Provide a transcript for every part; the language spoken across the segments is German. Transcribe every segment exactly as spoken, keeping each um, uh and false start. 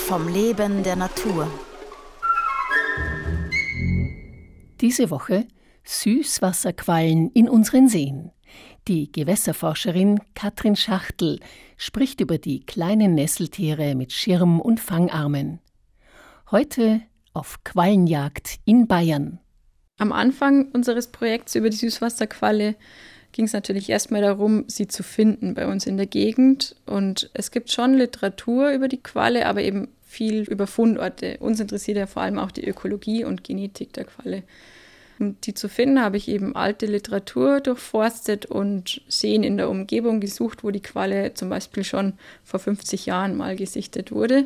vom Leben der Natur. Diese Woche Süßwasserquallen in unseren Seen. Die Gewässerforscherin Katrin Schachtel spricht über die kleinen Nesseltiere mit Schirm und Fangarmen. Heute auf Quallenjagd in Bayern. Am Anfang unseres Projekts über die Süßwasserqualle ging es natürlich erstmal darum, sie zu finden bei uns in der Gegend. Und es gibt schon Literatur über die Qualle, aber eben viel über Fundorte. Uns interessiert ja vor allem auch die Ökologie und Genetik der Qualle. Um die zu finden, habe ich eben alte Literatur durchforstet und Seen in der Umgebung gesucht, wo die Qualle zum Beispiel schon vor fünfzig Jahren mal gesichtet wurde.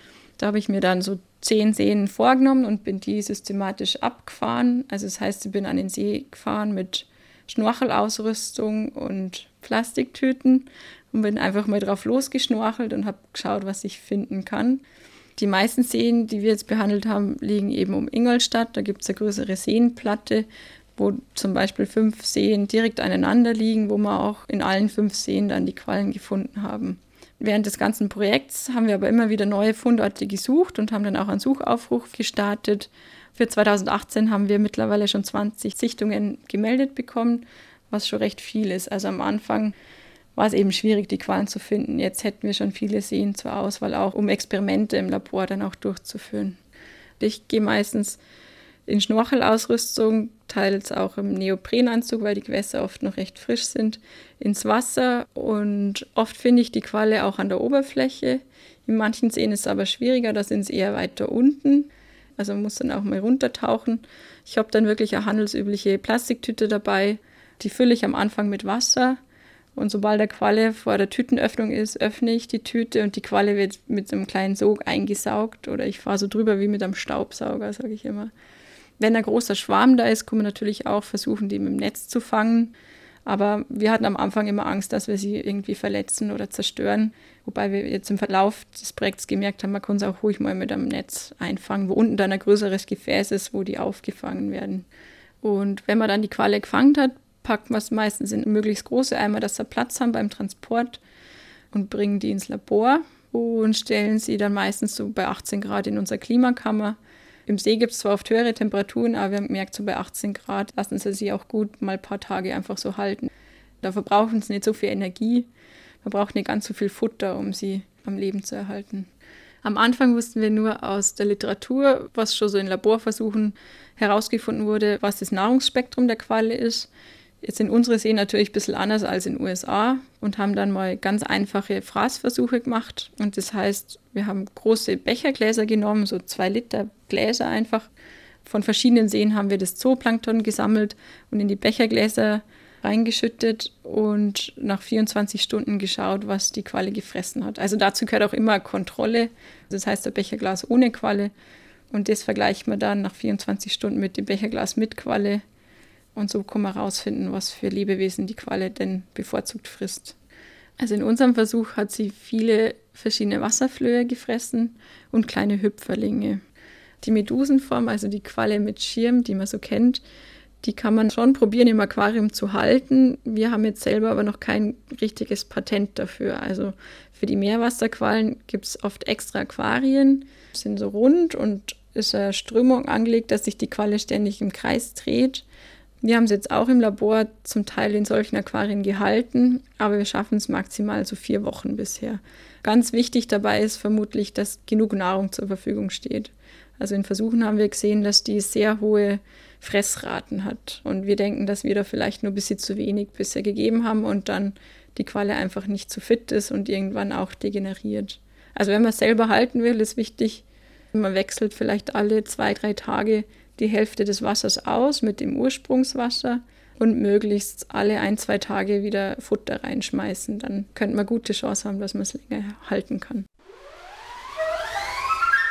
Da habe ich mir dann so zehn Seen vorgenommen und bin die systematisch abgefahren. Also das heißt, ich bin an den See gefahren mit Schnorchelausrüstung und Plastiktüten und bin einfach mal drauf losgeschnorchelt und habe geschaut, was ich finden kann. Die meisten Seen, die wir jetzt behandelt haben, liegen eben um Ingolstadt. Da gibt es eine größere Seenplatte, wo zum Beispiel fünf Seen direkt aneinander liegen, wo wir auch in allen fünf Seen dann die Quallen gefunden haben. Während des ganzen Projekts haben wir aber immer wieder neue Fundorte gesucht und haben dann auch einen Suchaufruf gestartet. Für zweitausendachtzehn haben wir mittlerweile schon zwanzig Sichtungen gemeldet bekommen, was schon recht viel ist. Also am Anfang war es eben schwierig, die Quallen zu finden. Jetzt hätten wir schon viele Seen zur Auswahl, auch um Experimente im Labor dann auch durchzuführen. Ich gehe meistens in Schnorchelausrüstung, teils auch im Neoprenanzug, weil die Gewässer oft noch recht frisch sind, ins Wasser. Und oft finde ich die Qualle auch an der Oberfläche. In manchen Seen ist es aber schwieriger, da sind sie eher weiter unten. Also man muss dann auch mal runtertauchen. Ich habe dann wirklich eine handelsübliche Plastiktüte dabei. Die fülle ich am Anfang mit Wasser. Und sobald der Qualle vor der Tütenöffnung ist, öffne ich die Tüte und die Qualle wird mit so einem kleinen Sog eingesaugt. Oder ich fahre so drüber wie mit einem Staubsauger, sage ich immer. Wenn ein großer Schwarm da ist, kann man natürlich auch versuchen, die mit dem Netz zu fangen. Aber wir hatten am Anfang immer Angst, dass wir sie irgendwie verletzen oder zerstören. Wobei wir jetzt im Verlauf des Projekts gemerkt haben, man kann sie auch ruhig mal mit einem Netz einfangen, wo unten dann ein größeres Gefäß ist, wo die aufgefangen werden. Und wenn man dann die Qualle gefangen hat, packt man es meistens in möglichst große Eimer, dass sie Platz haben beim Transport und bringen die ins Labor und stellen sie dann meistens so bei achtzehn Grad in unsere Klimakammer. Im See gibt es zwar oft höhere Temperaturen, aber wir haben gemerkt, so bei achtzehn Grad lassen sie sie auch gut mal ein paar Tage einfach so halten. Da verbrauchen sie nicht so viel Energie, man braucht nicht ganz so viel Futter, um sie am Leben zu erhalten. Am Anfang wussten wir nur aus der Literatur, was schon so in Laborversuchen herausgefunden wurde, was das Nahrungsspektrum der Qualle ist. Jetzt sind unsere Seen natürlich ein bisschen anders als in den U S A und haben dann mal ganz einfache Fraßversuche gemacht. Und das heißt, wir haben große Bechergläser genommen, so zwei Liter Gläser einfach. Von verschiedenen Seen haben wir das Zooplankton gesammelt und in die Bechergläser reingeschüttet und nach vierundzwanzig Stunden geschaut, was die Qualle gefressen hat. Also dazu gehört auch immer Kontrolle. Das heißt, ein Becherglas ohne Qualle. Und das vergleicht man dann nach vierundzwanzig Stunden mit dem Becherglas mit Qualle. Und so kann man herausfinden, was für Lebewesen die Qualle denn bevorzugt frisst. Also in unserem Versuch hat sie viele verschiedene Wasserflöhe gefressen und kleine Hüpferlinge. Die Medusenform, also die Qualle mit Schirm, die man so kennt, die kann man schon probieren im Aquarium zu halten. Wir haben jetzt selber aber noch kein richtiges Patent dafür. Also für die Meerwasserquallen gibt es oft extra Aquarien, die sind so rund und ist eine Strömung angelegt, dass sich die Qualle ständig im Kreis dreht. Wir haben es jetzt auch im Labor zum Teil in solchen Aquarien gehalten, aber wir schaffen es maximal so vier Wochen bisher. Ganz wichtig dabei ist vermutlich, dass genug Nahrung zur Verfügung steht. Also in Versuchen haben wir gesehen, dass die sehr hohe Fressraten hat. Und wir denken, dass wir da vielleicht nur ein bisschen zu wenig bisher gegeben haben und dann die Qualle einfach nicht zu fit ist und irgendwann auch degeneriert. Also wenn man es selber halten will, ist wichtig, man wechselt vielleicht alle zwei, drei Tage die Hälfte des Wassers aus mit dem Ursprungswasser und möglichst alle ein, zwei Tage wieder Futter reinschmeißen. Dann könnte man gute Chance haben, dass man es länger halten kann.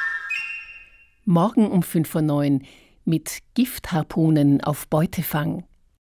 Morgen um fünf Uhr neun mit Giftharpunen auf Beutefang.